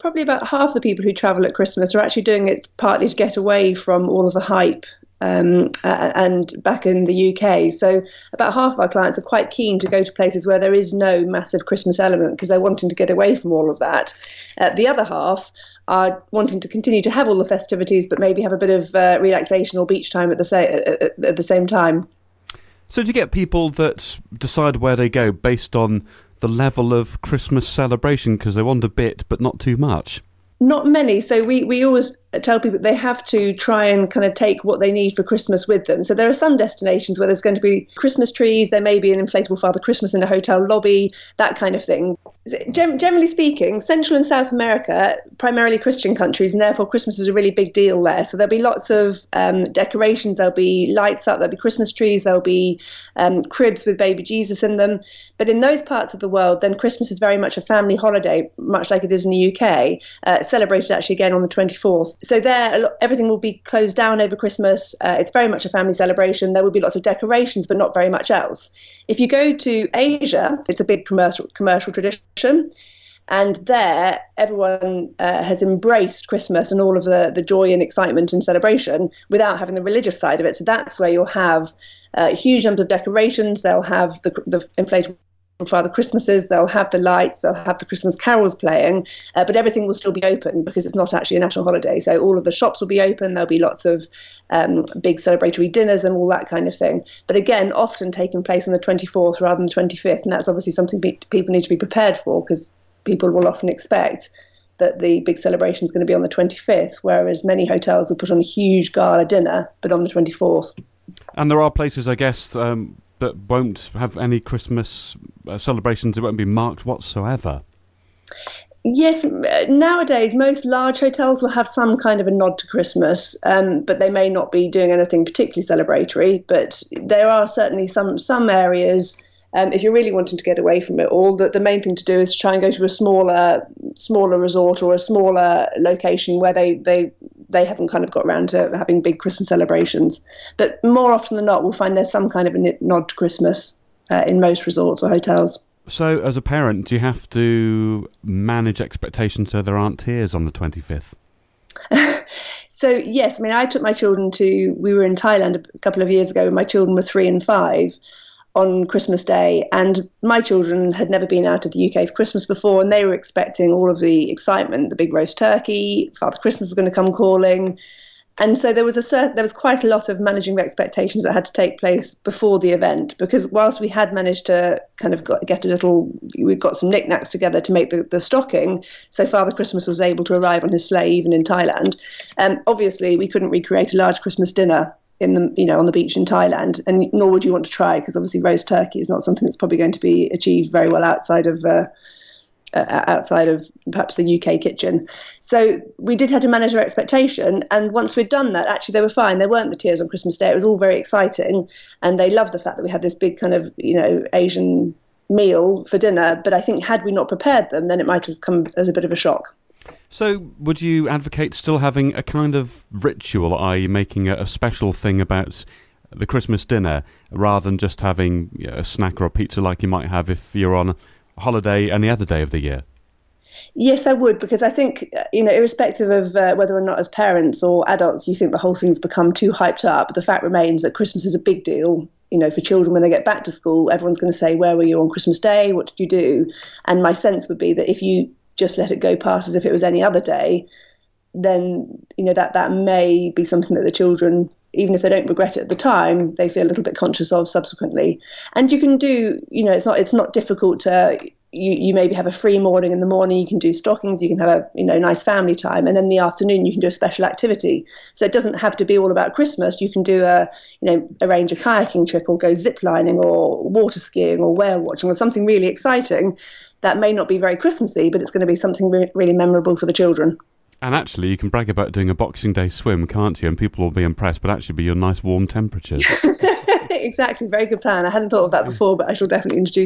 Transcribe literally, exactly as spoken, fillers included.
probably about half the people who travel at Christmas are actually doing it partly to get away from all of the hype um, uh, and back in the U K. So about half of our clients are quite keen to go to places where there is no massive Christmas element because they're wanting to get away from all of that. Uh, the other half are wanting to continue to have all the festivities, but maybe have a bit of uh, relaxation or beach time at the, sa- at, at the same time. So do you get people that decide where they go based on the level of Christmas celebration because they want a bit but not too much? Not many. So we, we always tell people they have to try and kind of take what they need for Christmas with them. So there are some destinations where there's going to be Christmas trees, there may be an inflatable Father Christmas in a hotel lobby, that kind of thing. Gen- generally speaking, Central and South America, primarily Christian countries, and therefore Christmas is a really big deal there. So there'll be lots of um, decorations, there'll be lights up, there'll be Christmas trees, there'll be um, cribs with baby Jesus in them. But in those parts of the world, then Christmas is very much a family holiday, much like it is in the U K, uh, celebrated actually again on the twenty-fourth. So there, everything will be closed down over Christmas. Uh, it's very much a family celebration. There will be lots of decorations, but not very much else. If you go to Asia, it's a big commercial commercial tradition. And there, everyone uh, has embraced Christmas and all of the, the joy and excitement and celebration without having the religious side of it. So that's where you'll have a huge number of decorations. They'll have the, the inflatable Father Christmases, they'll have the lights, they'll have the Christmas carols playing, uh, but everything will still be open because it's not actually a national holiday. So all of the shops will be open, there'll be lots of um, big celebratory dinners and all that kind of thing. But again, often taking place on the twenty-fourth rather than the twenty-fifth, and that's obviously something be- people need to be prepared for because people will often expect that the big celebration is going to be on the twenty-fifth, whereas many hotels will put on a huge gala dinner, but on the twenty-fourth. And there are places, I guess, um, that won't have any Christmas uh, celebrations. It won't be marked whatsoever. Yes, nowadays most large hotels will have some kind of a nod to Christmas, um, but they may not be doing anything particularly celebratory. But there are certainly some some areas. Um, if you're really wanting to get away from it all, that the main thing to do is to try and go to a smaller, smaller resort or a smaller location where they, they, they haven't kind of got around to having big Christmas celebrations. But more often than not, we'll find there's some kind of a nod to Christmas uh, in most resorts or hotels. So, as a parent, do you have to manage expectations so there aren't tears on the twenty-fifth? So, yes, I mean, I took my children to, we were in Thailand a couple of years ago, and my children were three and five. On Christmas Day, and my children had never been out of the U K for Christmas before, and they were expecting all of the excitement, the big roast turkey, Father Christmas was going to come calling, and so there was a cert- there was quite a lot of managing of expectations that had to take place before the event, because whilst we had managed to kind of got, get a little, we got some knickknacks together to make the, the stocking, so Father Christmas was able to arrive on his sleigh even in Thailand. Um, obviously, we couldn't recreate a large Christmas dinner in the, you know, on the beach in Thailand, and nor would you want to try, because obviously roast turkey is not something that's probably going to be achieved very well outside of uh, uh, outside of perhaps the U K kitchen. So we did have to manage our expectation, and once we'd done that, actually they were fine. There weren't the tears on Christmas Day. It was all very exciting, and they loved the fact that we had this big kind of, you know, Asian meal for dinner. But I think had we not prepared them, then it might have come as a bit of a shock. So would you advocate still having a kind of ritual, that is making a, a special thing about the Christmas dinner rather than just having, you know, a snack or a pizza like you might have if you're on a holiday any other day of the year? Yes, I would, because I think, you know, irrespective of uh, whether or not as parents or adults you think the whole thing's become too hyped up, the fact remains that Christmas is a big deal. You know, for children, when they get back to school, everyone's going to say, where were you on Christmas Day? What did you do? And my sense would be that if you just let it go past as if it was any other day, then, you know, that that may be something that the children, even if they don't regret it at the time, they feel a little bit conscious of subsequently. And you can do, you know, it's not it's not difficult to, you, you maybe have a free morning in the morning, you can do stockings, you can have a, you know, nice family time, and then in the afternoon you can do a special activity. So it doesn't have to be all about Christmas. You can do a, you know, arrange a kayaking trip or go zip lining or water skiing or whale watching or something really exciting that may not be very Christmassy, but it's going to be something re- really memorable for the children. And actually, you can brag about doing a Boxing Day swim, can't you? And people will be impressed, but actually be your nice warm temperatures. Exactly, very good plan. I hadn't thought of that before, but I shall definitely introduce